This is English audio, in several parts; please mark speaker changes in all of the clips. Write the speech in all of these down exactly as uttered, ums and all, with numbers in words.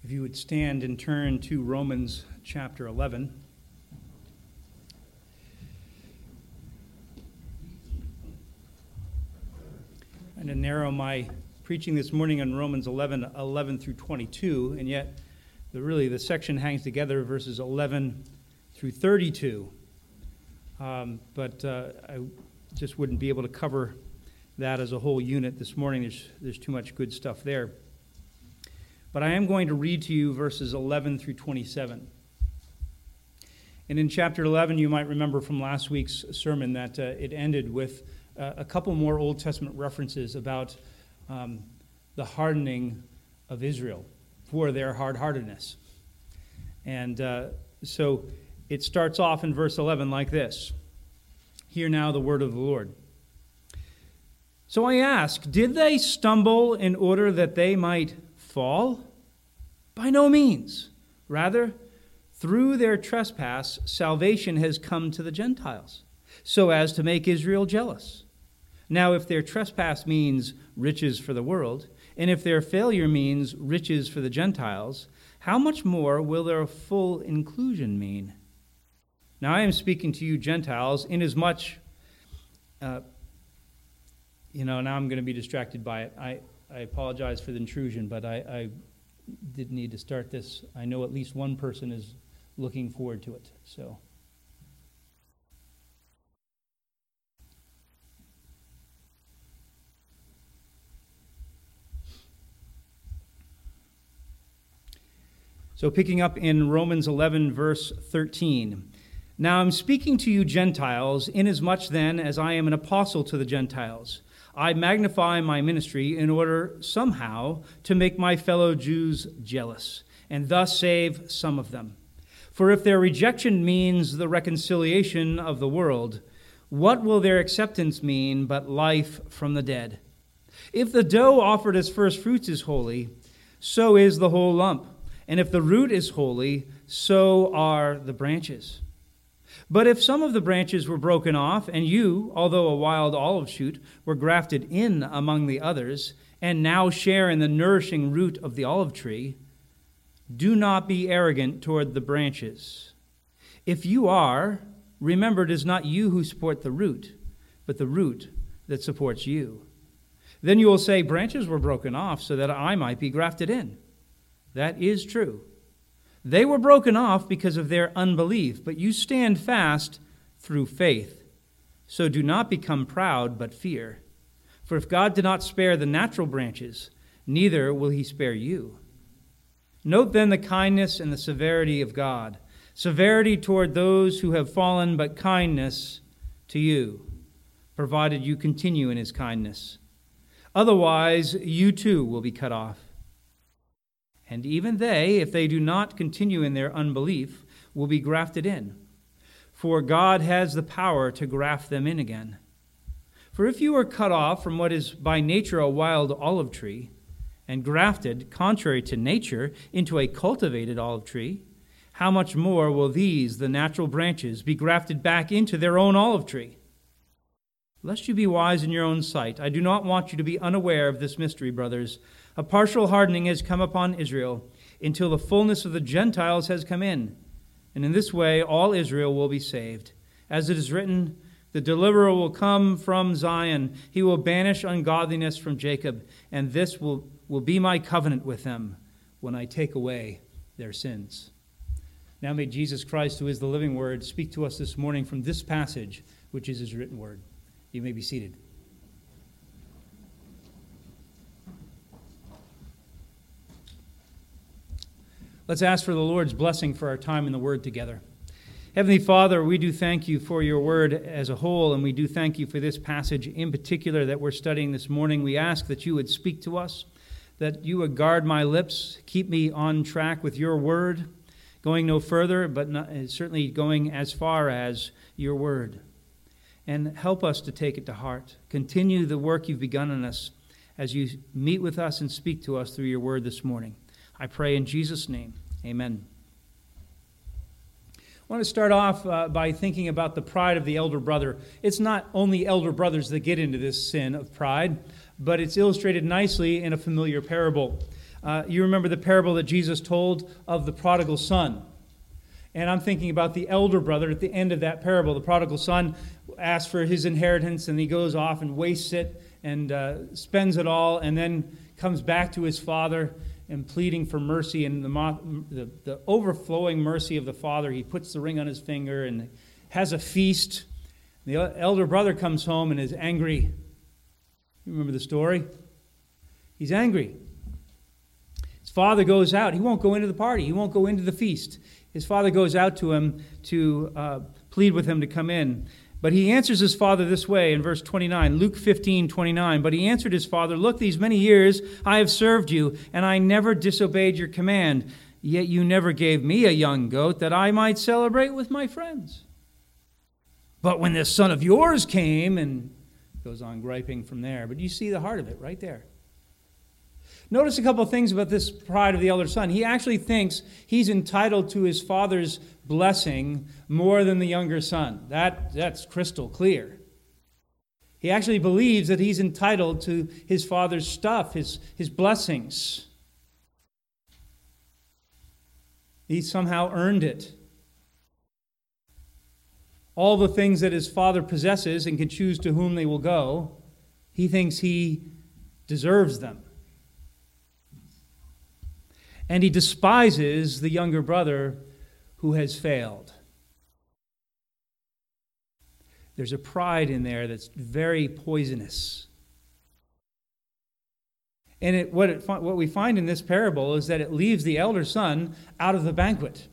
Speaker 1: If you would stand and turn to Romans chapter eleven. I'm going to narrow my preaching this morning on Romans eleven, eleven through twenty-two, and yet the, really the section hangs together, verses eleven through thirty-two. Um, but uh, I just wouldn't be able to cover that as a whole unit this morning. There's, there's too much good stuff there. But I am going to read to you verses eleven through twenty-seven. And in chapter eleven, you might remember from last week's sermon that uh, it ended with uh, a couple more Old Testament references about um, the hardening of Israel for their hard-heartedness. And uh, so it starts off in verse eleven like this. Hear now the word of the Lord. So I ask, did they stumble in order that they might fall? By no means. Rather, through their trespass, salvation has come to the Gentiles, so as to make Israel jealous. Now, if their trespass means riches for the world, and if their failure means riches for the Gentiles, how much more will their full inclusion mean? Now, I am speaking to you Gentiles, inasmuch, uh, you know, now I'm going to be distracted by it. I, I apologize for the intrusion, but I, I did need to start this. I know at least one person is looking forward to it, so. So picking up in Romans eleven, verse thirteen. Now I'm speaking to you Gentiles, inasmuch then as I am an apostle to the Gentiles. I magnify my ministry in order somehow to make my fellow Jews jealous, and thus save some of them. For if their rejection means the reconciliation of the world, what will their acceptance mean but life from the dead? If the dough offered as first fruits is holy, so is the whole lump. And if the root is holy, so are the branches. But if some of the branches were broken off, and you, although a wild olive shoot, were grafted in among the others, and now share in the nourishing root of the olive tree, do not be arrogant toward the branches. If you are, remember it is not you who support the root, but the root that supports you. Then you will say, branches were broken off so that I might be grafted in. That is true. They were broken off because of their unbelief, but you stand fast through faith. So do not become proud, but fear. For if God did not spare the natural branches, neither will he spare you. Note then the kindness and the severity of God. Severity toward those who have fallen, but kindness to you, provided you continue in his kindness. Otherwise, you too will be cut off. And even they, if they do not continue in their unbelief, will be grafted in. For God has the power to graft them in again. For if you are cut off from what is by nature a wild olive tree, and grafted, contrary to nature, into a cultivated olive tree, how much more will these, the natural branches, be grafted back into their own olive tree? Lest you be wise in your own sight, I do not want you to be unaware of this mystery, brothers. A partial hardening has come upon Israel until the fullness of the Gentiles has come in. And in this way, all Israel will be saved. As it is written, the deliverer will come from Zion. He will banish ungodliness from Jacob. And this will, will be my covenant with them when I take away their sins. Now may Jesus Christ, who is the living word, speak to us this morning from this passage, which is his written word. You may be seated. Let's ask for the Lord's blessing for our time in the Word together. Heavenly Father, we do thank you for your Word as a whole, and we do thank you for this passage in particular that we're studying this morning. We ask that you would speak to us, that you would guard my lips, keep me on track with your Word, going no further, but not, certainly going as far as your Word. And help us to take it to heart. Continue the work you've begun in us as you meet with us and speak to us through your Word this morning. I pray in Jesus' name, amen. I want to start off uh, by thinking about the pride of the elder brother. It's not only elder brothers that get into this sin of pride, but it's illustrated nicely in a familiar parable. Uh, you remember the parable that Jesus told of the prodigal son. And I'm thinking about the elder brother at the end of that parable. The prodigal son asks for his inheritance, and he goes off and wastes it and uh, spends it all, and then comes back to his father and pleading for mercy. And the, the, the overflowing mercy of the father, he puts the ring on his finger and has a feast. The elder brother comes home and is angry. You remember the story? He's angry. His father goes out. He won't go into the party. He won't go into the feast. His father goes out to him to uh, plead with him to come in. But he answers his father this way in verse twenty-nine, Luke fifteen twenty-nine. But he answered his father, "Look, these many years I have served you, and I never disobeyed your command. Yet you never gave me a young goat that I might celebrate with my friends. But when this son of yours came," and goes on griping from there. But you see the heart of it right there. Notice a couple of things about this pride of the elder son. He actually thinks he's entitled to his father's blessing more than the younger son. That, that's crystal clear. He actually believes that he's entitled to his father's stuff, his, his blessings. He somehow earned it. All the things that his father possesses and can choose to whom they will go, he thinks he deserves them. And he despises the younger brother who has failed. There's a pride in there that's very poisonous. And it, what, it, what we find in this parable is that it leaves the elder son out of the banquet.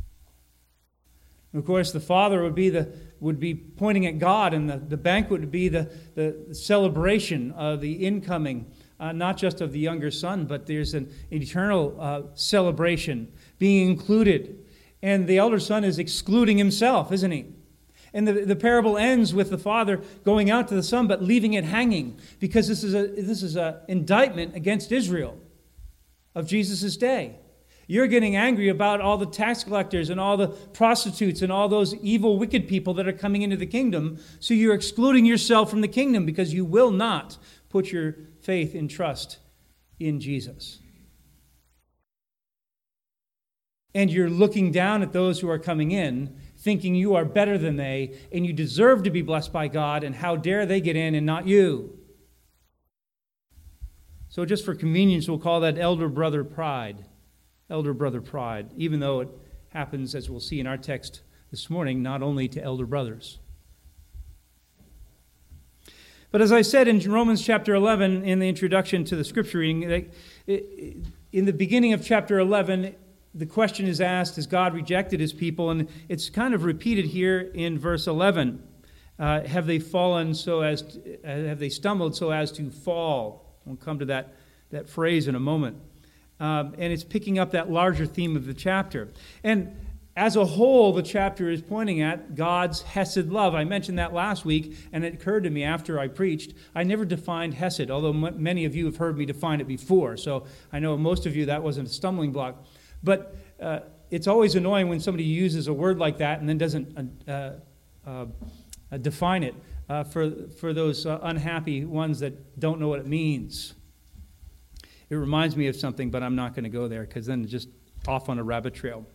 Speaker 1: Of course, the father would be the would be pointing at God, and the, the banquet would be the, the celebration of the incoming, uh, not just of the younger son, but there's an eternal uh, celebration being included. And the elder son is excluding himself, isn't he? And the, the parable ends with the father going out to the son, but leaving it hanging, because this is a this is an indictment against Israel of Jesus' day. You're getting angry about all the tax collectors and all the prostitutes and all those evil, wicked people that are coming into the kingdom. So you're excluding yourself from the kingdom because you will not put your faith and trust in Jesus. And you're looking down at those who are coming in, thinking you are better than they, and you deserve to be blessed by God, and how dare they get in and not you? So just for convenience, we'll call that elder brother pride. Elder brother pride, even though it happens, as we'll see in our text this morning, not only to elder brothers. But as I said in Romans chapter eleven, in the introduction to the scripture reading, in the beginning of chapter eleven, the question is asked, has God rejected his people? And it's kind of repeated here in verse eleven. Uh, have they fallen so as, to, uh, have they stumbled so as to fall? We'll come to that, that phrase in a moment. Um, and it's picking up that larger theme of the chapter. And as a whole, the chapter is pointing at God's Hesed love. I mentioned that last week, and it occurred to me after I preached. I never defined Hesed, although m- many of you have heard me define it before. So I know most of you that wasn't a stumbling block. But uh, it's always annoying when somebody uses a word like that and then doesn't uh, uh, uh, define it uh, for, for those uh, unhappy ones that don't know what it means. It reminds me of something, but I'm not going to go there because then it's just off on a rabbit trail.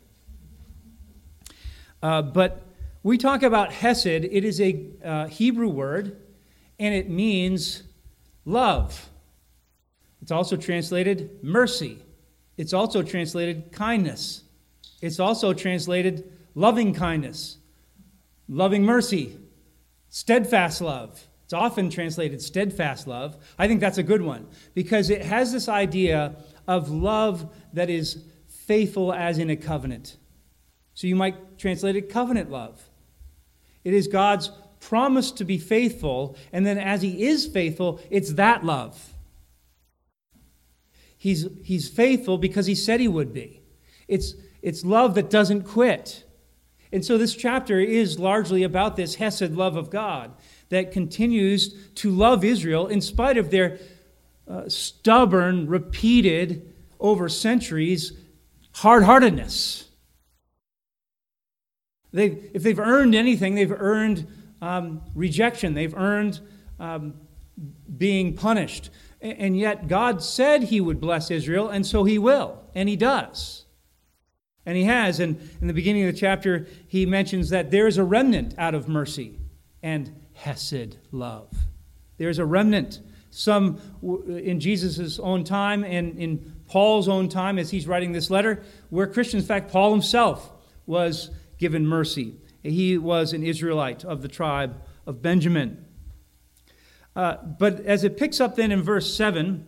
Speaker 1: Uh, but we talk about Hesed. It is a uh, Hebrew word, and it means love. It's also translated mercy. It's also translated kindness. It's also translated loving kindness, loving mercy, steadfast love. It's often translated steadfast love. I think that's a good one because it has this idea of love that is faithful as in a covenant. So you might translate it covenant love. It is God's promise to be faithful, and then as he is faithful, it's that love. He's, he's faithful because he said he would be. It's, it's love that doesn't quit. And so this chapter is largely about this Hesed love of God that continues to love Israel in spite of their uh, stubborn, repeated, over centuries, hard-heartedness. They've, if they've earned anything, they've earned um, rejection. They've earned um, being punished. And yet God said he would bless Israel, and so he will, and he does. And he has. And in the beginning of the chapter, he mentions that there is a remnant out of mercy and hesed love. There's a remnant. Some in Jesus' own time and in Paul's own time as he's writing this letter, were Christians. In fact, Paul himself was given mercy. He was an Israelite of the tribe of Benjamin. Uh, but as it picks up then in verse seven,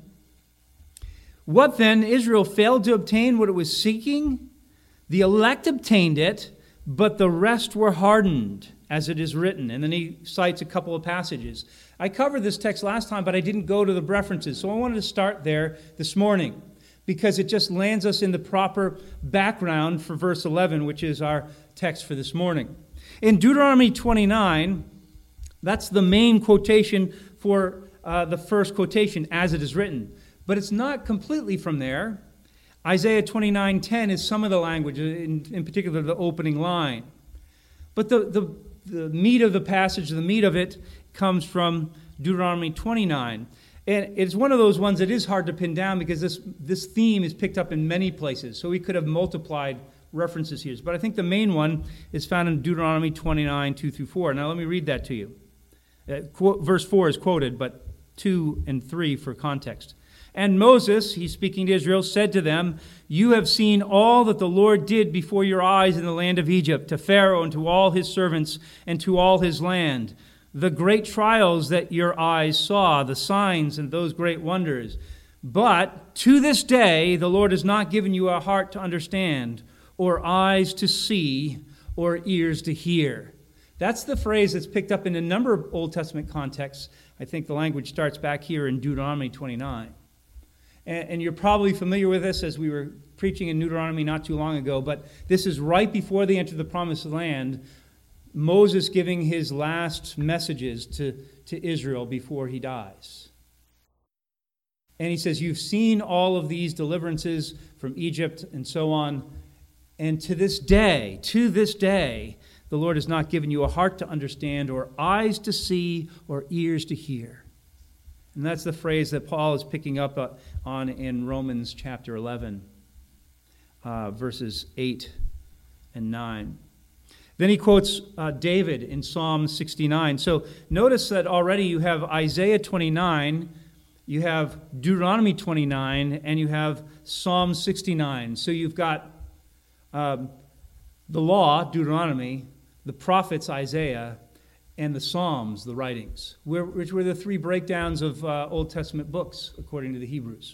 Speaker 1: what then? Israel failed to obtain what it was seeking? The elect obtained it, but the rest were hardened, as it is written. And then he cites a couple of passages. I covered this text last time, but I didn't go to the references. So I wanted to start there this morning because it just lands us in the proper background for verse eleven, which is our text for this morning. In Deuteronomy twenty-nine, that's the main quotation for uh, the first quotation, as it is written. But it's not completely from there. Isaiah twenty-nine ten is some of the language, in, in particular the opening line. But the, the, the meat of the passage, the meat of it, comes from Deuteronomy twenty-nine. And it's one of those ones that is hard to pin down because this, this theme is picked up in many places. So we could have multiplied references here. But I think the main one is found in Deuteronomy twenty-nine, two through four. Now let me read that to you. Uh, quote, verse four is quoted, but two and three for context. And Moses, he's speaking to Israel, said to them, "You have seen all that the Lord did before your eyes in the land of Egypt, to Pharaoh and to all his servants and to all his land. The great trials that your eyes saw, the signs and those great wonders. But to this day, the Lord has not given you a heart to understand, or eyes to see, or ears to hear." That's the phrase that's picked up in a number of Old Testament contexts. I think the language starts back here in Deuteronomy twenty-nine. And, and you're probably familiar with this as we were preaching in Deuteronomy not too long ago, but this is right before they enter the Promised Land, Moses giving his last messages to, to Israel before he dies. And he says, "You've seen all of these deliverances from Egypt and so on. And to this day, to this day, the Lord has not given you a heart to understand, or eyes to see, or ears to hear." And that's the phrase that Paul is picking up on in Romans chapter eleven, uh, verses eight and nine. Then he quotes uh, David in Psalm sixty-nine. So notice that already you have Isaiah twenty-nine, you have Deuteronomy twenty-nine, and you have Psalm sixty-nine. So you've got um, the law, Deuteronomy, the prophets, Isaiah, and the Psalms, the writings, which were the three breakdowns of uh, Old Testament books, according to the Hebrews.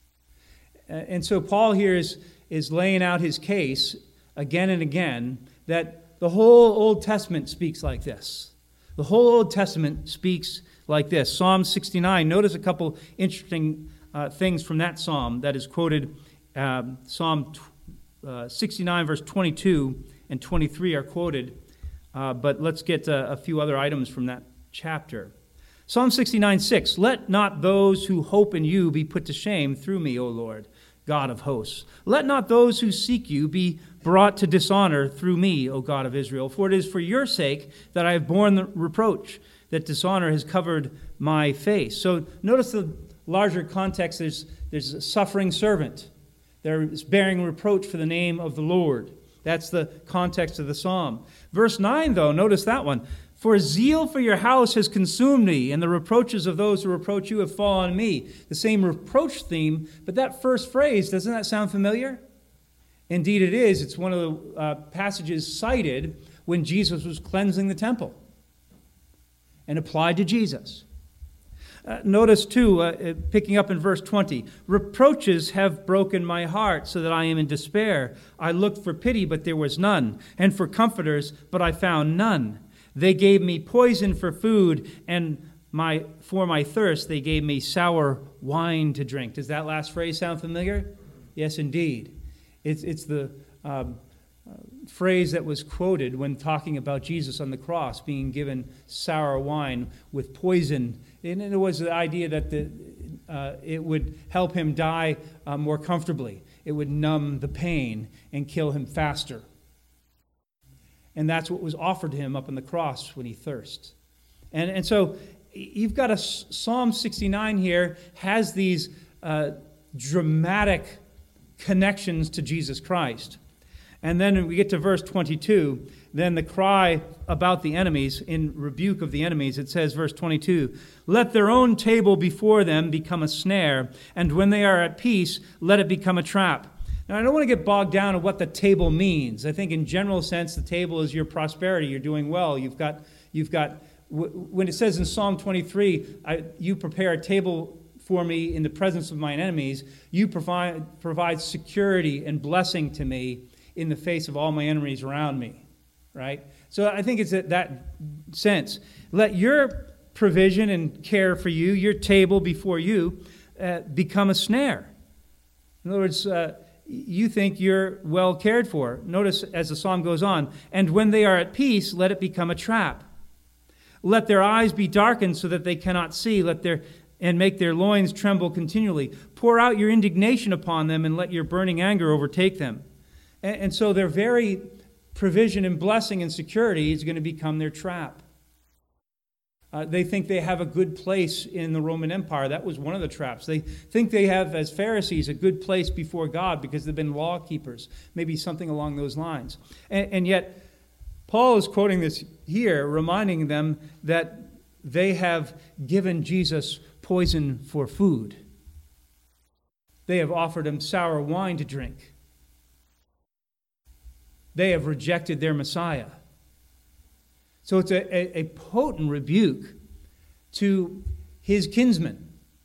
Speaker 1: And so Paul here is, is laying out his case again and again that the whole Old Testament speaks like this. The whole Old Testament speaks like this. Psalm sixty-nine, notice a couple interesting uh, things from that psalm that is quoted. Um, Psalm uh, sixty-nine, verse twenty-two and twenty-three are quoted. Uh, but let's get uh, a few other items from that chapter. Psalm sixty-nine, six, "Let not those who hope in you be put to shame through me, O Lord, God of hosts. Let not those who seek you be brought to dishonor through me, O God of Israel. For it is for your sake that I have borne the reproach, that dishonor has covered my face." So notice the larger context. There's, there's a suffering servant. There is bearing reproach for the name of the Lord. That's the context of the psalm. Verse nine, though, notice that one. "For zeal for your house has consumed me, and the reproaches of those who reproach you have fallen on me." The same reproach theme, but that first phrase, doesn't that sound familiar? Indeed it is. It's one of the uh, passages cited when Jesus was cleansing the temple and applied to Jesus. Uh, notice, too, uh, picking up in verse twenty, "Reproaches have broken my heart so that I am in despair. I looked for pity, but there was none, and for comforters, but I found none. They gave me poison for food, and my for my thirst they gave me sour wine to drink." Does that last phrase sound familiar? Yes, indeed. It's, it's the um, uh, phrase that was quoted when talking about Jesus on the cross being given sour wine with poison. And it was the idea that the, uh, it would help him die uh, more comfortably. It would numb the pain and kill him faster. And that's what was offered to him up on the cross when he thirsted. And, and so you've got a Psalm sixty-nine here, has these uh, dramatic connections to Jesus Christ. And then when we get to verse twenty-two, then the cry about the enemies, in rebuke of the enemies, it says, verse twenty-two, let their own table before them become a snare, and when they are at peace, let it become a trap. Now, I don't want to get bogged down in what the table means. I think in general sense, the table is your prosperity. You're doing well. You've got, you've got. When it says in Psalm twenty-three, I, you prepare a table for me in the presence of mine enemies, you provide, provide security and blessing to me in the face of all my enemies around me, right? So I think it's that, that sense. Let your provision and care for you, your table before you, uh, become a snare. In other words, uh, you think you're well cared for. Notice as the psalm goes on, and when they are at peace, let it become a trap. Let their eyes be darkened so that they cannot see. Let their and make their loins tremble continually. Pour out your indignation upon them and let your burning anger overtake them. And, and so their very provision and blessing and security is going to become their trap. Uh, they think they have a good place in the Roman Empire. That was one of the traps. They think they have, as Pharisees, a good place before God because they've been law keepers. Maybe something along those lines. And, and yet, Paul is quoting this here, reminding them that they have given Jesus poison for food. They have offered him sour wine to drink. They have rejected their Messiah. So it's a, a, a potent rebuke to his kinsmen.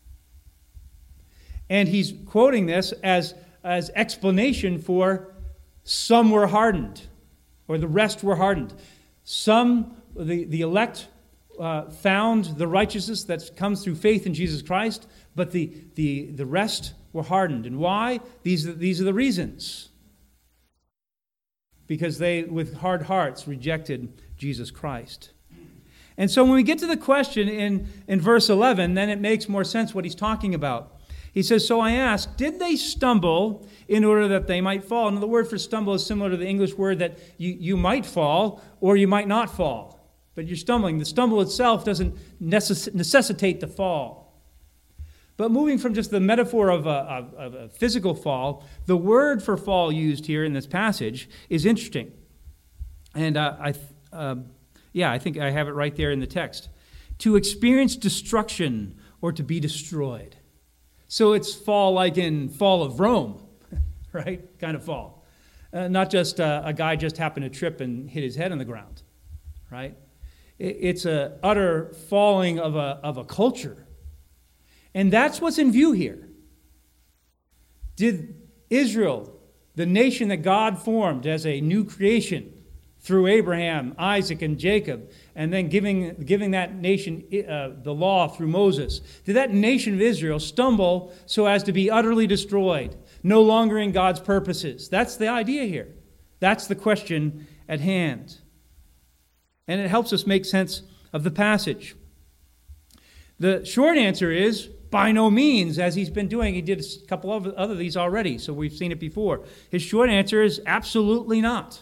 Speaker 1: And he's quoting this as, as explanation for some were hardened, or the rest were hardened. Some, the, the elect, uh, found the righteousness that comes through faith in Jesus Christ, but the, the, the rest were hardened. And why? These are, these are the reasons. Because they, with hard hearts, rejected Jesus Christ. And so when we get to the question in, in verse eleven, then it makes more sense what he's talking about. He says, so I ask, did they stumble in order that they might fall? And the word for stumble is similar to the English word that you, you might fall or you might not fall. But you're stumbling. The stumble itself doesn't necess- necessitate the fall. But moving from just the metaphor of a, of, of a physical fall, the word for fall used here in this passage is interesting. And uh, I, uh, yeah, I think I have it right there in the text. To experience destruction or to be destroyed. So it's fall like in Fall of Rome, right? Kind of fall. Uh, not just uh, a guy just happened to trip and hit his head on the ground, right? It, it's an utter falling of a, of a culture. And that's what's in view here. Did Israel, the nation that God formed as a new creation through Abraham, Isaac, and Jacob, and then giving, giving that nation uh, the law through Moses, did that nation of Israel stumble so as to be utterly destroyed, no longer in God's purposes? That's the idea here. That's the question at hand. And it helps us make sense of the passage. The short answer is, by no means, as he's been doing. He did a couple of other of these already, so we've seen it before. His short answer is absolutely not.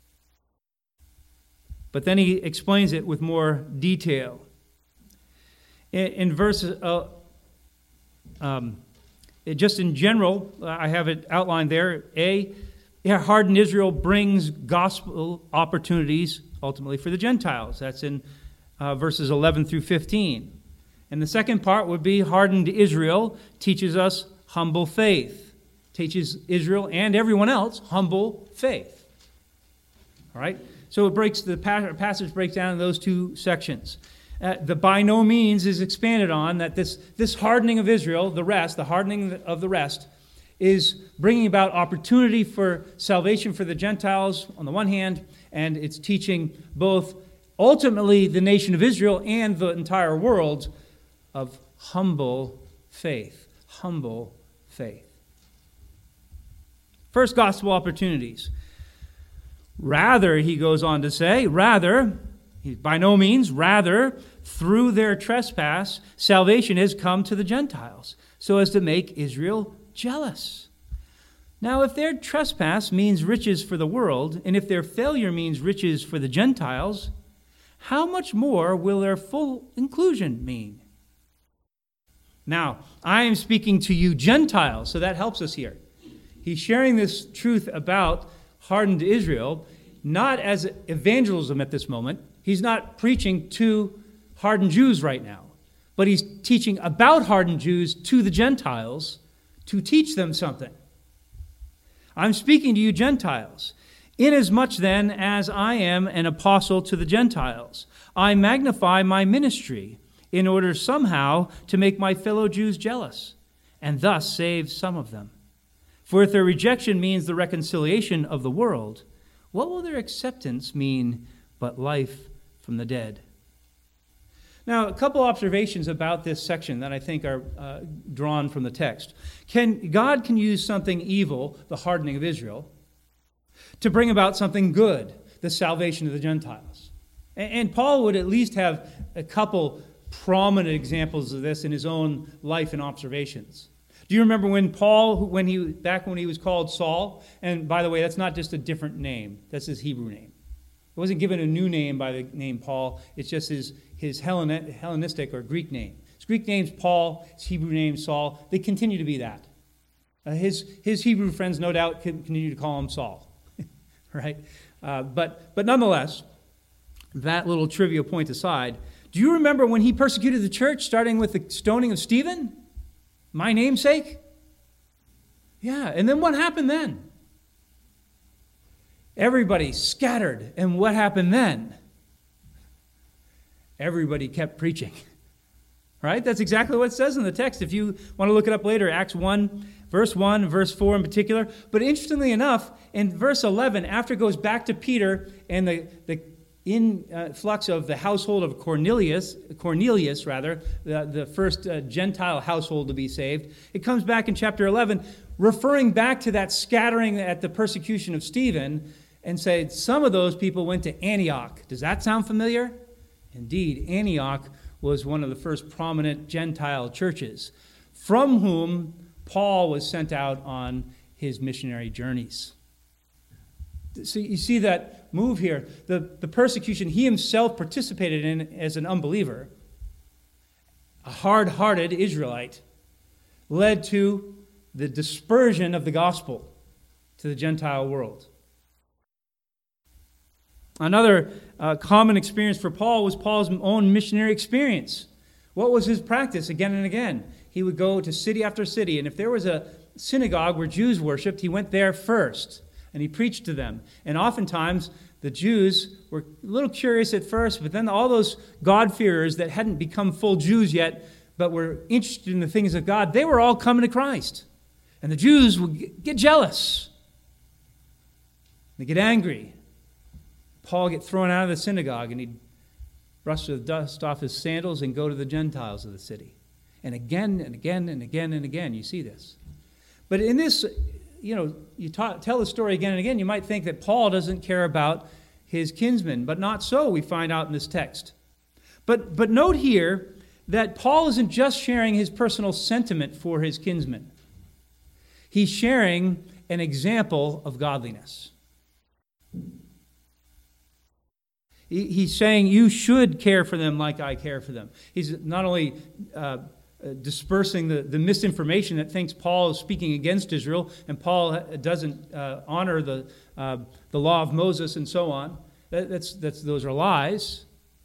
Speaker 1: But then he explains it with more detail. In, in verse, uh, um, it, just in general, I have it outlined there. A, hardened Israel brings gospel opportunities ultimately for the Gentiles. That's in uh, verses eleven through fifteen. And the second part would be hardened Israel teaches us humble faith. Teaches Israel and everyone else humble faith. All right? So it breaks, the passage breaks down in those two sections. Uh, the by no means is expanded on that this, this hardening of Israel, the rest, the hardening of the rest, is bringing about opportunity for salvation for the Gentiles on the one hand, and it's teaching both ultimately the nation of Israel and the entire world of humble faith. Humble faith. First, gospel opportunities. Rather, he goes on to say, rather, by no means, rather, through their trespass, salvation has come to the Gentiles, so as to make Israel jealous. Now, if their trespass means riches for the world, and if their failure means riches for the Gentiles, how much more will their full inclusion mean? Now, I am speaking to you Gentiles, so that helps us here. He's sharing this truth about hardened Israel, not as evangelism at this moment. He's not preaching to hardened Jews right now, but he's teaching about hardened Jews to the Gentiles to teach them something. I'm speaking to you Gentiles. Inasmuch then as I am an apostle to the Gentiles, I magnify my ministry in order somehow to make my fellow Jews jealous, and thus save some of them. For if their rejection means the reconciliation of the world, what will their acceptance mean but life from the dead? Now, a couple observations about this section that I think are uh, drawn from the text. Can, God can use something evil, the hardening of Israel, to bring about something good, the salvation of the Gentiles. And, and Paul would at least have a couple prominent examples of this in his own life and observations. Do you remember when Paul, when he back when he was called Saul? And by the way, that's not just a different name. That's his Hebrew name. He wasn't given a new name by the name Paul. It's just his, his Hellenistic or Greek name. His Greek name's Paul. His Hebrew name's Saul. They continue to be that. Uh, his, his Hebrew friends, no doubt, continue to call him Saul. right? Uh, but, but nonetheless, that little trivia point aside, do you remember when he persecuted the church, starting with the stoning of Stephen? My namesake? Yeah, and then what happened then? Everybody scattered, and what happened then? Everybody kept preaching. Right? That's exactly what it says in the text. If you want to look it up later, Acts one, verse one, verse four in particular. But interestingly enough, in verse eleven, after it goes back to Peter and the, the influx of the household of Cornelius, Cornelius rather, the, the first uh, Gentile household to be saved, it comes back in chapter eleven, referring back to that scattering at the persecution of Stephen, and say some of those people went to Antioch. Does that sound familiar? Indeed, Antioch was one of the first prominent Gentile churches, from whom Paul was sent out on his missionary journeys. So you see that move here. The, the persecution he himself participated in as an unbeliever, a hard-hearted Israelite, led to the dispersion of the gospel to the Gentile world. Another uh, common experience for Paul was Paul's own missionary experience. What was his practice again and again? He would go to city after city, and if there was a synagogue where Jews worshipped, he went there first, and he preached to them. And oftentimes, the Jews were a little curious at first, but then all those God-fearers that hadn't become full Jews yet, but were interested in the things of God, they were all coming to Christ. And the Jews would get jealous. They get angry. Paul would get thrown out of the synagogue, and he'd brush the dust off his sandals and go to the Gentiles of the city. And again and again and again and again, you see this. But in this, you know, you ta- tell the story again and again, you might think that Paul doesn't care about his kinsmen, but not so, we find out in this text. But, but note here that Paul isn't just sharing his personal sentiment for his kinsmen. He's sharing an example of godliness. He's saying you should care for them like I care for them. He's not only uh, dispersing the, the misinformation that thinks Paul is speaking against Israel, and Paul doesn't uh, honor the uh, the law of Moses and so on. That, that's that's those are lies.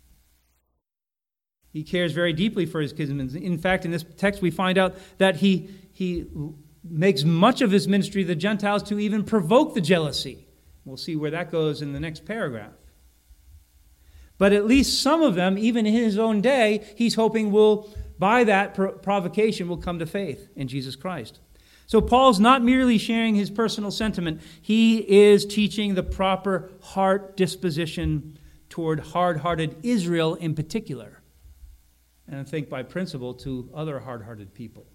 Speaker 1: He cares very deeply for his kinsmen. In fact, in this text, we find out that he he makes much of his ministry to the Gentiles to even provoke the jealousy. We'll see where that goes in the next paragraph. But at least some of them, even in his own day, he's hoping will, by that provocation, will come to faith in Jesus Christ. So Paul's not merely sharing his personal sentiment. He is teaching the proper heart disposition toward hard-hearted Israel in particular. And I think by principle to other hard-hearted people.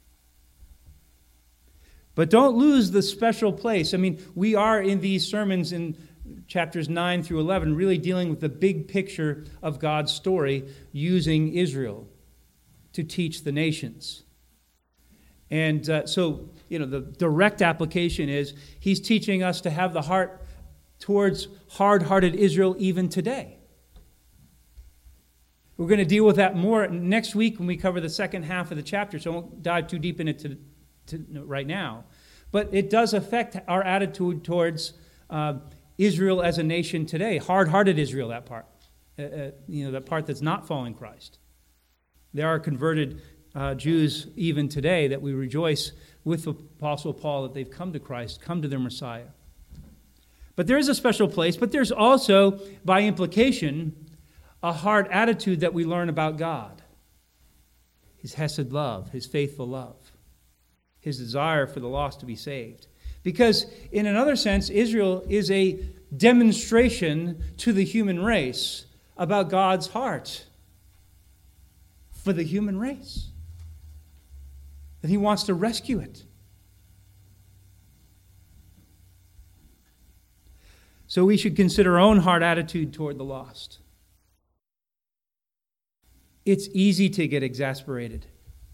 Speaker 1: But don't lose the special place. I mean, we are in these sermons in chapters nine through eleven, really dealing with the big picture of God's story using Israel to teach the nations. And uh, so, you know, the direct application is he's teaching us to have the heart towards hard-hearted Israel even today. We're going to deal with that more next week when we cover the second half of the chapter, so I won't dive too deep in it to, to, right now. But it does affect our attitude towards uh, Israel as a nation today. Hard-hearted Israel, that part. Uh, uh, you know, that part that's not following Christ. There are converted uh, Jews even today that we rejoice with the Apostle Paul that they've come to Christ, come to their Messiah. But there is a special place, but there's also, by implication, a hard attitude that we learn about God. His hesed love, his faithful love, his desire for the lost to be saved. Because in another sense, Israel is a demonstration to the human race about God's heart for the human race. That he wants to rescue it. So we should consider our own heart attitude toward the lost. It's easy to get exasperated.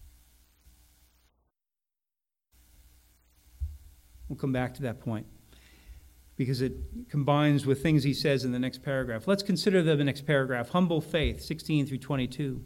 Speaker 1: We'll come back to that point because it combines with things he says in the next paragraph. Let's consider the next paragraph. Humble faith, sixteen through twenty-two.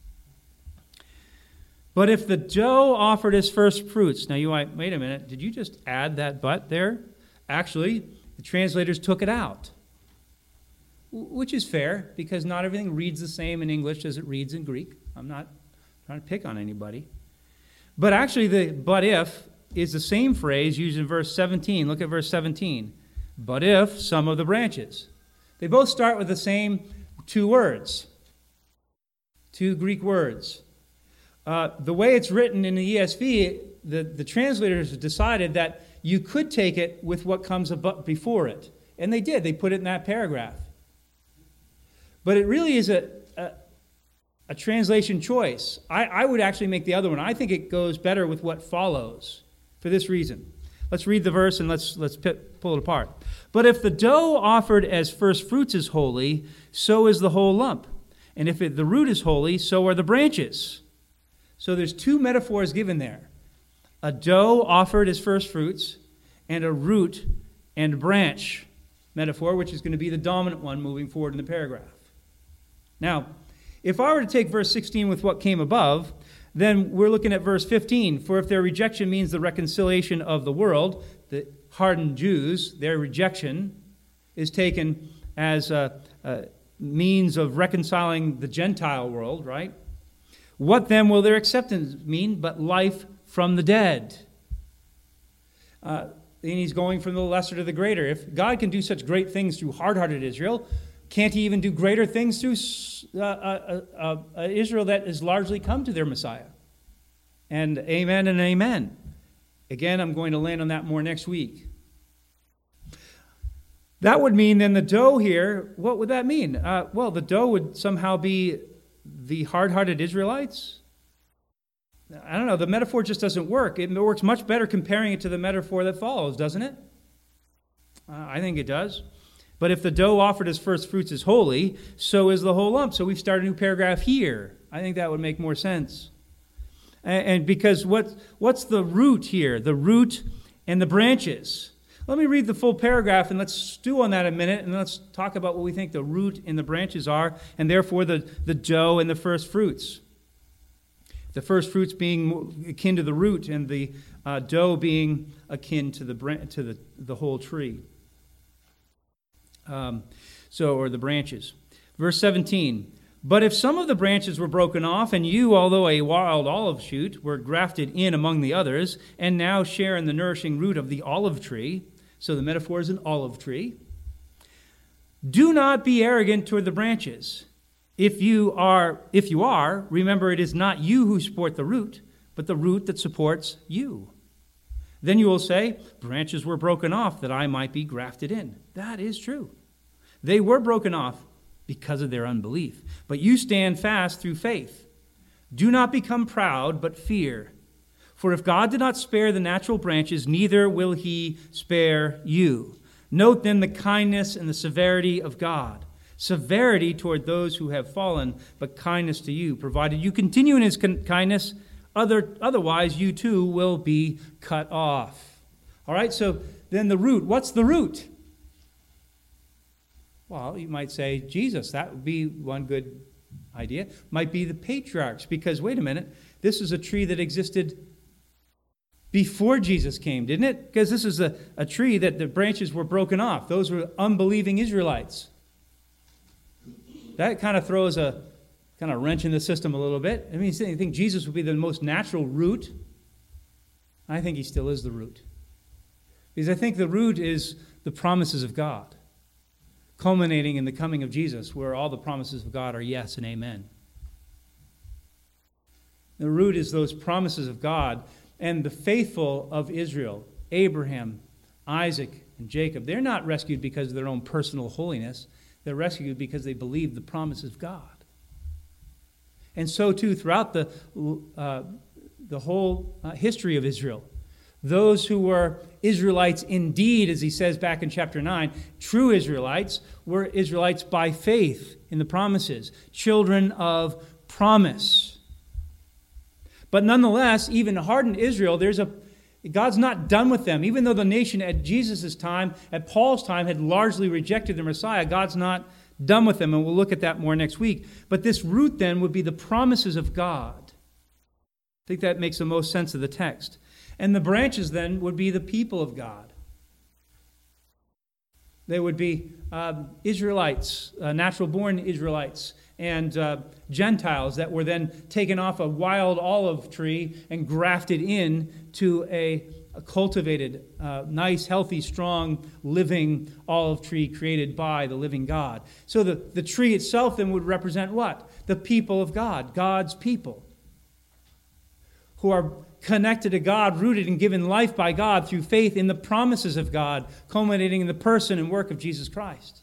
Speaker 1: But if the dough offered as first fruits, now you might, wait a minute, did you just add that but there? Actually, the translators took it out, which is fair because not everything reads the same in English as it reads in Greek. I'm not trying to pick on anybody. But actually, the but if is the same phrase used in verse seventeen. Look at verse seventeen. But if some of the branches. They both start with the same two words, two Greek words. Uh, the way it's written in the E S V, the, the translators decided that you could take it with what comes above, before it. And they did. They put it in that paragraph. But it really is a, a, a translation choice. I, I would actually make the other one. I think it goes better with what follows for this reason. Let's read the verse and let's, let's pit, pull it apart. But if the dough offered as first fruits is holy, so is the whole lump. And if it, the root is holy, so are the branches. So there's two metaphors given there. A dough offered as first fruits and a root and branch metaphor, which is going to be the dominant one moving forward in the paragraph. Now, if I were to take verse sixteen with what came above, then we're looking at verse fifteen. For if their rejection means the reconciliation of the world, the hardened Jews, their rejection is taken as a, a means of reconciling the Gentile world, right? What then will their acceptance mean but life from the dead? Uh, and he's going from the lesser to the greater. If God can do such great things through hard-hearted Israel, can't he even do greater things through uh, uh, uh, uh, Israel that has largely come to their Messiah? And amen and amen. Again, I'm going to land on that more next week. That would mean then the dough here, what would that mean? Uh, well, the dough would somehow be the hard-hearted Israelites. I don't know, the metaphor just doesn't work. It works much better comparing it to the metaphor that follows, doesn't it? Uh, I think it does. But if the dough offered as first fruits is holy, so is the whole lump. So we've started a new paragraph here. I think that would make more sense. And, and because what, what's the root here? The root and the branches. Let me read the full paragraph and let's stew on that a minute and let's talk about what we think the root and the branches are and therefore the, the dough and the first fruits. The first fruits being akin to the root and the uh, dough being akin to the to the, the whole tree. Um, so, or the branches. Verse seventeen. But if some of the branches were broken off, and you, although a wild olive shoot, were grafted in among the others, and now share in the nourishing root of the olive tree, so the metaphor is an olive tree, do not be arrogant toward the branches. If you are, if you are, remember it is not you who support the root, but the root that supports you. Then you will say, branches were broken off that I might be grafted in. That is true. They were broken off because of their unbelief. But you stand fast through faith. Do not become proud, but fear. For if God did not spare the natural branches, neither will he spare you. Note then the kindness and the severity of God. Severity toward those who have fallen, but kindness to you, provided you continue in his kindness, other, otherwise you too will be cut off. All right, so then the root. What's the root? Well, you might say Jesus. That would be one good idea, might be the patriarchs, because wait a minute, this is a tree that existed before Jesus came, didn't it? Because this is a, a tree that the branches were broken off. Those were unbelieving Israelites. That kind of throws a kind of wrench in the system a little bit. I mean, I think Jesus would be the most natural root. I think he still is the root. Because I think the root is the promises of God, culminating in the coming of Jesus, where all the promises of God are yes and amen. The root is those promises of God, and the faithful of Israel, Abraham, Isaac, and Jacob, they're not rescued because of their own personal holiness. They're rescued because they believe the promises of God. And so too throughout the, uh, the whole uh, history of Israel, those who were Israelites indeed, as he says back in chapter nine, true Israelites were Israelites by faith in the promises, children of promise. But nonetheless, even hardened Israel, there's a God's not done with them. Even though the nation at Jesus' time, at Paul's time, had largely rejected the Messiah, God's not done with them, and we'll look at that more next week. But this root then would be the promises of God. I think that makes the most sense of the text. And the branches then would be the people of God. They would be um, Israelites, uh, natural-born Israelites, and uh, Gentiles that were then taken off a wild olive tree and grafted in to a, a cultivated, uh, nice, healthy, strong, living olive tree created by the living God. So the, the tree itself then would represent what? The people of God, God's people, who are connected to God, rooted and given life by God through faith in the promises of God, culminating in the person and work of Jesus Christ.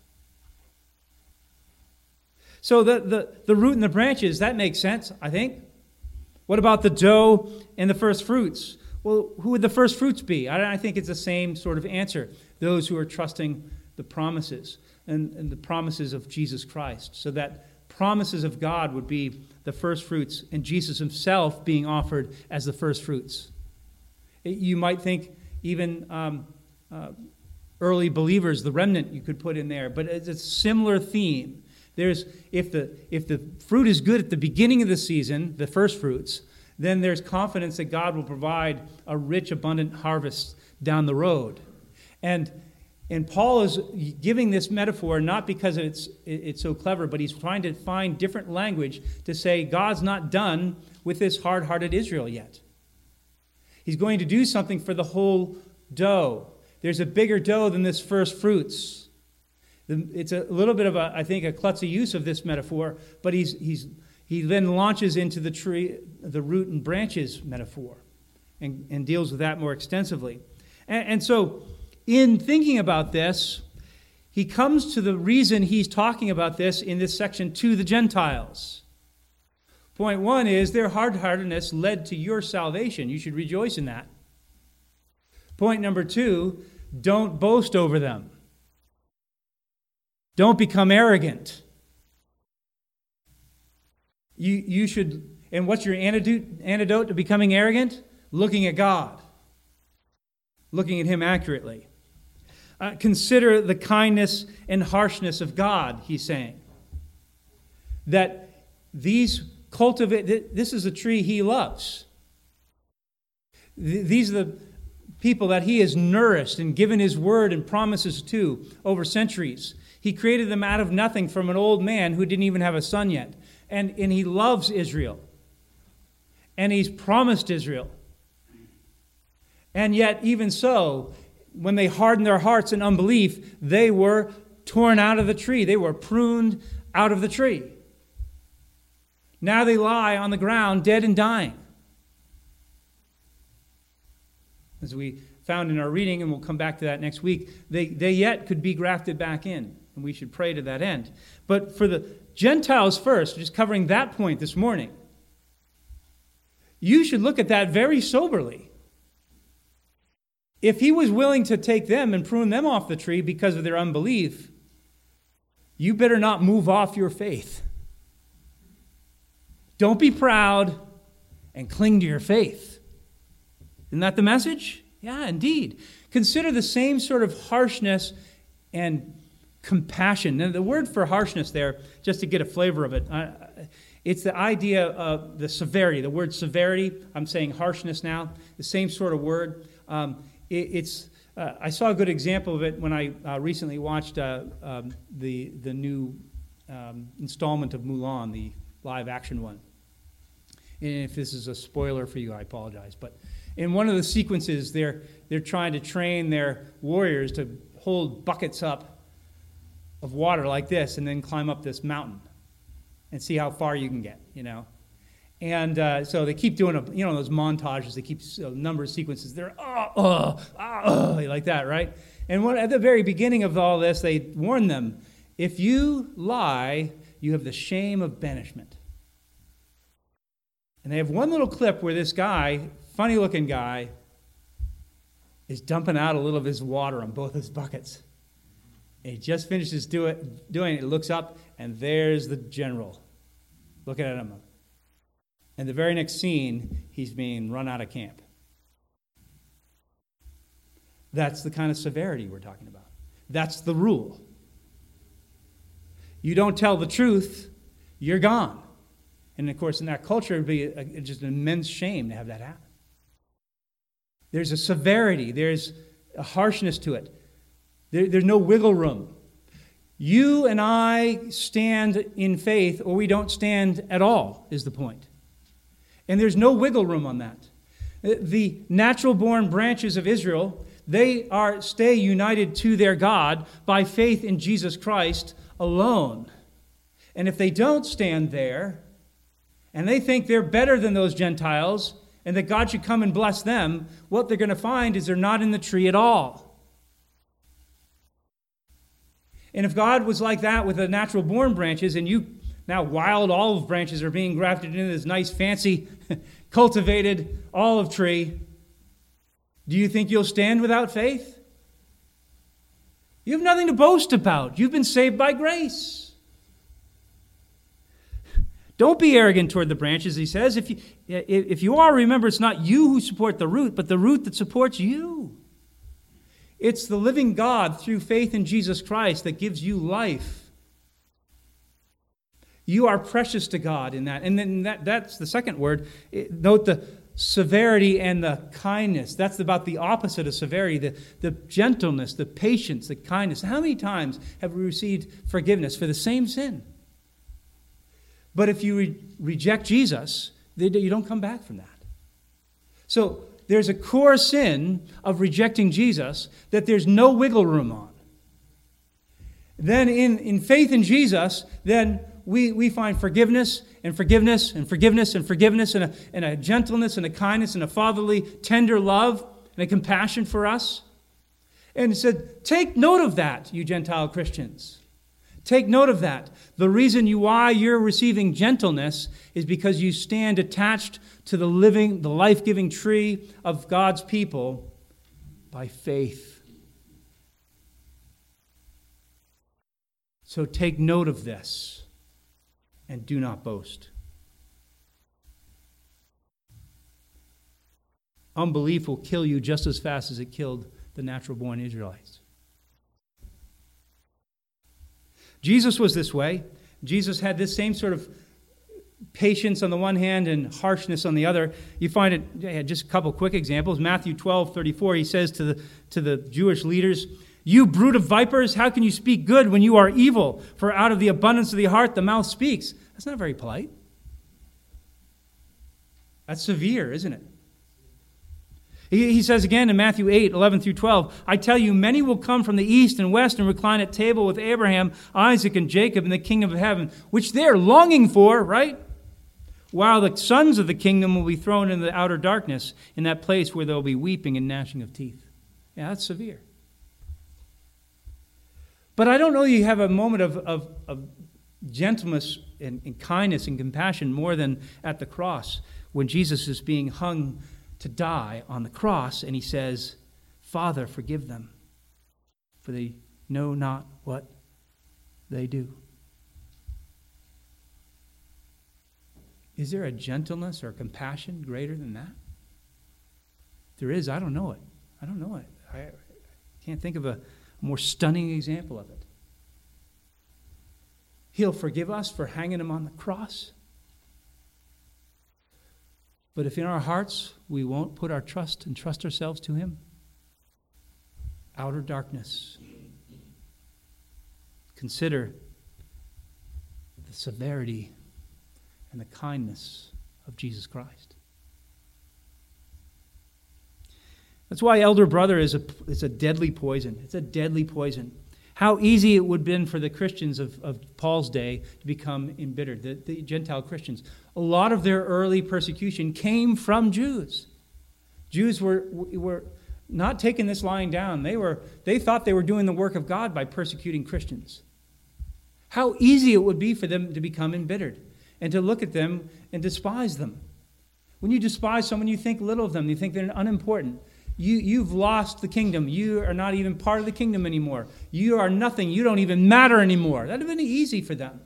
Speaker 1: So the, the, the root and the branches, that makes sense, I think. What about the dough and the first fruits? Well, who would the first fruits be? I, I think it's the same sort of answer. Those who are trusting the promises and, and the promises of Jesus Christ. So that promises of God would be the first fruits, and Jesus himself being offered as the first fruits. It, you might think even um, uh, early believers, the remnant you could put in there, but it's a similar theme. There's if the if the fruit is good at the beginning of the season, the first fruits, then there's confidence that God will provide a rich, abundant harvest down the road. And and Paul is giving this metaphor not because it's it's so clever, but he's trying to find different language to say God's not done with this hard-hearted Israel yet. He's going to do something for the whole dough. There's a bigger dough than this first fruits. It's a little bit of a, I think, a klutzy use of this metaphor, but he's he's he then launches into the tree, the root and branches metaphor, and, and deals with that more extensively. And, and so, in thinking about this, he comes to the reason he's talking about this in this section to the Gentiles. Point one is their hard-heartedness led to your salvation. You should rejoice in that. Point number two, don't boast over them. Don't become arrogant. You, you should, and what's your antidote, antidote to becoming arrogant? Looking at God. Looking at him accurately. Uh, consider the kindness and harshness of God, he's saying. That these cultivate, this is a tree he loves. These are the people that he has nourished and given his word and promises to over centuries. He created them out of nothing from an old man who didn't even have a son yet. And, and he loves Israel. And he's promised Israel. And yet, even so, when they hardened their hearts in unbelief, they were torn out of the tree. They were pruned out of the tree. Now they lie on the ground, dead and dying. As we found in our reading, and we'll come back to that next week, they, they yet could be grafted back in. And we should pray to that end. But for the Gentiles first, just covering that point this morning, you should look at that very soberly. If he was willing to take them and prune them off the tree because of their unbelief, you better not move off your faith. Don't be proud and cling to your faith. Isn't that the message? Yeah, indeed. Consider the same sort of harshness and compassion. Now, the word for harshness there, just to get a flavor of it, uh, it's the idea of the severity. The word severity, I'm saying harshness now, the same sort of word. Um, it, it's uh, I saw a good example of it when I uh, recently watched uh, um, the the new um, installment of Mulan, the live action one. And if this is a spoiler for you, I apologize. But in one of the sequences, they're they're trying to train their warriors to hold buckets up of water like this and then climb up this mountain and see how far you can get, you know. And uh, so they keep doing, a, you know, those montages. They keep a number of sequences. They're, oh, oh, oh, like that, right? And what, at the very beginning of all this, they warn them, if you lie, you have the shame of banishment. And they have one little clip where this guy, funny-looking guy, is dumping out a little of his water on both his buckets. And he just finishes do it, doing it. He looks up, and there's the general looking at him. And the very next scene, he's being run out of camp. That's the kind of severity we're talking about. That's the rule. You don't tell the truth, you're gone. And of course, in that culture, it would be a, a, just an immense shame to have that happen. There's a severity, there's a harshness to it. There, there's no wiggle room. You and I stand in faith, or we don't stand at all, is the point. And there's no wiggle room on that. The natural-born branches of Israel, they are stay united to their God by faith in Jesus Christ alone. And if they don't stand there, and they think they're better than those Gentiles, and that God should come and bless them, what they're going to find is they're not in the tree at all. And if God was like that with the natural-born branches, and you now wild olive branches are being grafted into this nice, fancy, cultivated olive tree, do you think you'll stand without faith? You have nothing to boast about. You've been saved by grace. Don't be arrogant toward the branches, he says. If you, if you are, remember, it's not you who support the root, but the root that supports you. It's the living God through faith in Jesus Christ that gives you life. You are precious to God in that. And then that, that's the second word. Note the severity and the kindness. That's about the opposite of severity, the, the gentleness, the patience, the kindness. How many times have we received forgiveness for the same sin? But if you re- reject Jesus, you don't come back from that. So there's a core sin of rejecting Jesus that there's no wiggle room on. Then in, in faith in Jesus, then we, we find forgiveness and forgiveness and forgiveness and forgiveness and a, and a gentleness and a kindness and a fatherly, tender love and a compassion for us. And it said, take note of that, you Gentile Christians. Take note of that. The reason you why you're receiving gentleness is because you stand attached to the living, the life-giving tree of God's people by faith. So take note of this and do not boast. Unbelief will kill you just as fast as it killed the natural-born Israelites. Jesus was this way. Jesus had this same sort of patience on the one hand and harshness on the other. You find it, yeah, just a couple quick examples. Matthew twelve thirty-four, he says to the, to the Jewish leaders, "You brood of vipers, how can you speak good when you are evil? For out of the abundance of the heart the mouth speaks." That's not very polite. That's severe, isn't it? He, he says again in Matthew eight eleven through twelve, "I tell you, many will come from the east and west and recline at table with Abraham, Isaac, and Jacob in the kingdom of heaven," which they're longing for, right? "While the sons of the kingdom will be thrown into the outer darkness, in that place where there will be weeping and gnashing of teeth." Yeah, that's severe. But I don't know you have a moment of, of, of gentleness and, and kindness and compassion more than at the cross when Jesus is being hung to die on the cross, and he says, "Father, forgive them, for they know not what they do." Is there a gentleness or a compassion greater than that? If there is, I don't know it. I don't know it. I can't think of a more stunning example of it. He'll forgive us for hanging him on the cross. But if in our hearts we won't put our trust and trust ourselves to him, outer darkness. Consider the severity and the kindness of Jesus Christ. That's why elder brother is a, is a deadly poison. It's a deadly poison. How easy it would have been for the Christians of, of Paul's day to become embittered, the, the Gentile Christians. A lot of their early persecution came from Jews. Jews were, were not taking this lying down. They were, they thought they were doing the work of God by persecuting Christians. How easy it would be for them to become embittered and to look at them and despise them. When you despise someone, you think little of them. You think they're unimportant. You, you've lost the kingdom. You are not even part of the kingdom anymore. You are nothing. You don't even matter anymore. That would have been easy for them.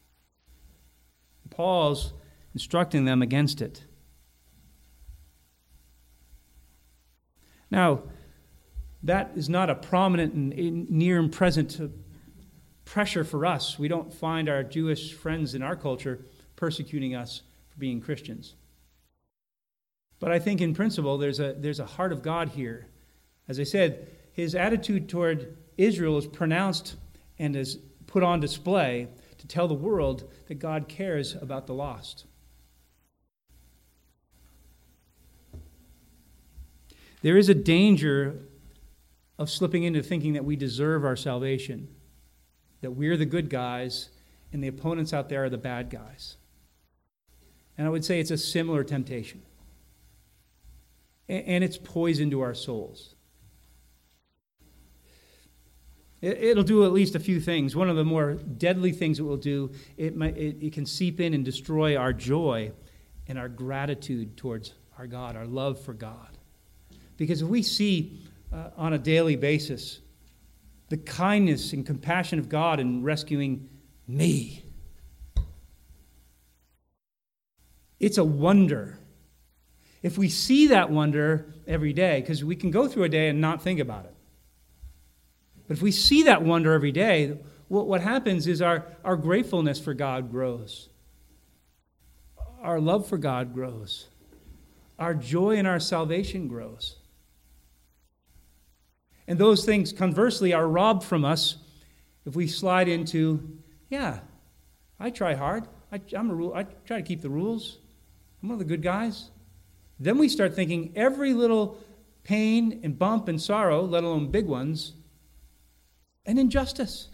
Speaker 1: Paul's instructing them against it. Now, that is not a prominent and near and present pressure for us. We don't find our Jewish friends in our culture persecuting us for being Christians. But I think in principle, there's a, there's a heart of God here. As I said, his attitude toward Israel is pronounced and is put on display to tell the world that God cares about the lost. There is a danger of slipping into thinking that we deserve our salvation, that we're the good guys and the opponents out there are the bad guys. And I would say it's a similar temptation. And it's poison to our souls. It'll do at least a few things. One of the more deadly things it will do, it, might, it, it can seep in and destroy our joy and our gratitude towards our God, our love for God. Because if we see uh, on a daily basis the kindness and compassion of God in rescuing me, it's a wonder. If we see that wonder every day, because we can go through a day and not think about it. But if we see that wonder every day, what, what happens is our, our gratefulness for God grows. Our love for God grows. Our joy in our salvation grows. And those things, conversely, are robbed from us if we slide into, yeah, I try hard. I, I'm a rule. I try to keep the rules. I'm one of the good guys. Then we start thinking every little pain and bump and sorrow, let alone big ones, an injustice.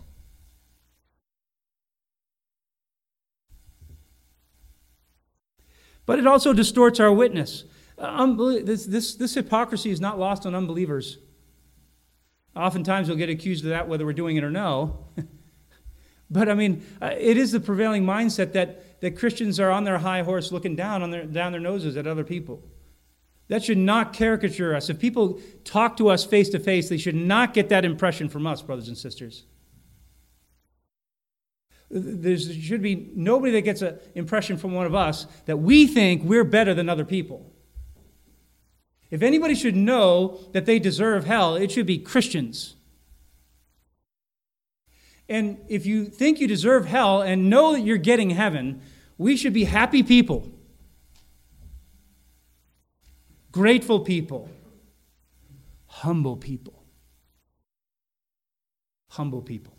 Speaker 1: But it also distorts our witness. Uh, unbelie- this, this, this hypocrisy is not lost on unbelievers. Oftentimes we'll get accused of that whether we're doing it or no. But I mean, uh, it is the prevailing mindset that, that Christians are on their high horse looking down on their down their noses at other people. That should not caricature us. If people talk to us face to face, they should not get that impression from us, brothers and sisters. There should be nobody that gets an impression from one of us that we think we're better than other people. If anybody should know that they deserve hell, it should be Christians. And if you think you deserve hell and know that you're getting heaven, we should be happy people. Grateful people. Humble people. Humble people.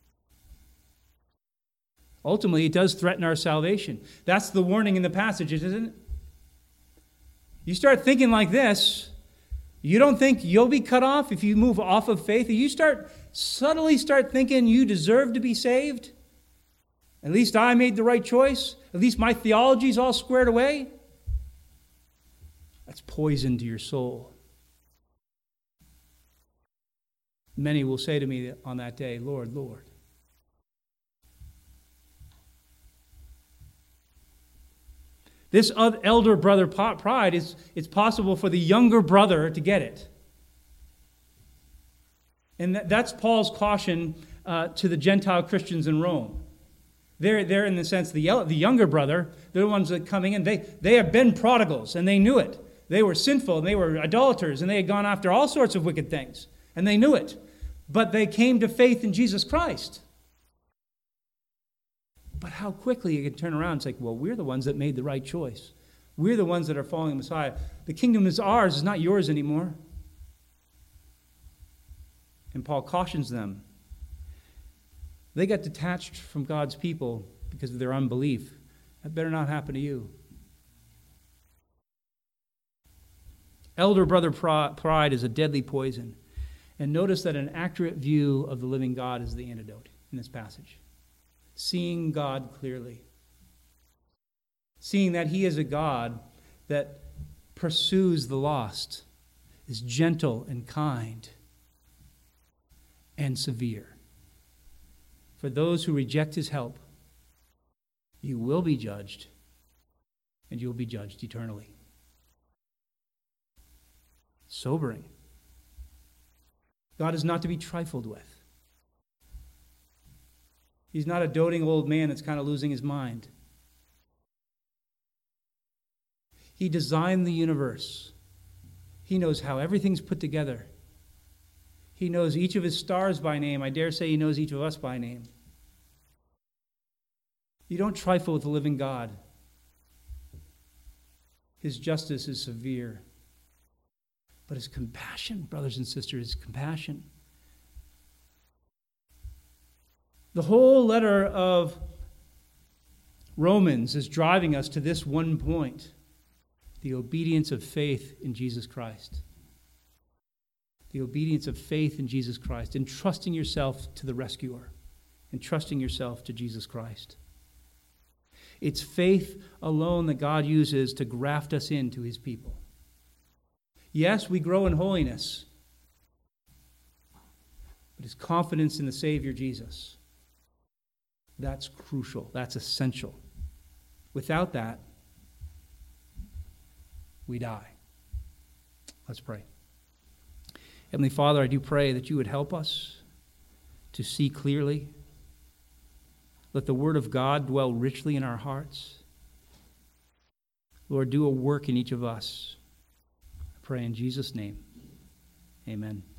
Speaker 1: Ultimately, it does threaten our salvation. That's the warning in the passage, isn't it? You start thinking like this, you don't think you'll be cut off if you move off of faith. You start subtly start thinking you deserve to be saved. At least I made the right choice. At least my theology's all squared away. That's poison to your soul. Many will say to me on that day, Lord, Lord. This elder brother pride, is it's possible for the younger brother to get it. And that, that's Paul's caution uh, to the Gentile Christians in Rome. They're, they're in the sense, the, the younger brother, they're the ones that are coming in, they, they have been prodigals, and they knew it. They were sinful, and they were idolaters, and they had gone after all sorts of wicked things, and they knew it. But they came to faith in Jesus Christ. But how quickly you can turn around and say, well, we're the ones that made the right choice. We're the ones that are following the Messiah. The kingdom is ours, it's not yours anymore. And Paul cautions them. They got detached from God's people because of their unbelief. That better not happen to you. Elder brother pride is a deadly poison. And notice that an accurate view of the living God is the antidote in this passage. Seeing God clearly. Seeing that he is a God that pursues the lost, is gentle and kind and severe. For those who reject his help, you will be judged, and you will be judged eternally. Sobering. God is not to be trifled with. He's not a doting old man that's kind of losing his mind. He designed the universe. He knows how everything's put together. He knows each of his stars by name. I dare say he knows each of us by name. You don't trifle with the living God. His justice is severe. But his compassion, brothers and sisters, his compassion. The whole letter of Romans is driving us to this one point: the obedience of faith in Jesus Christ. The obedience of faith in Jesus Christ, and trusting yourself to the rescuer, and trusting yourself to Jesus Christ. It's faith alone that God uses to graft us into his people. Yes, we grow in holiness, but it's confidence in the Savior Jesus. That's crucial. That's essential. Without that, we die. Let's pray. Heavenly Father, I do pray that you would help us to see clearly. Let the word of God dwell richly in our hearts. Lord, do a work in each of us. I pray in Jesus' name. Amen.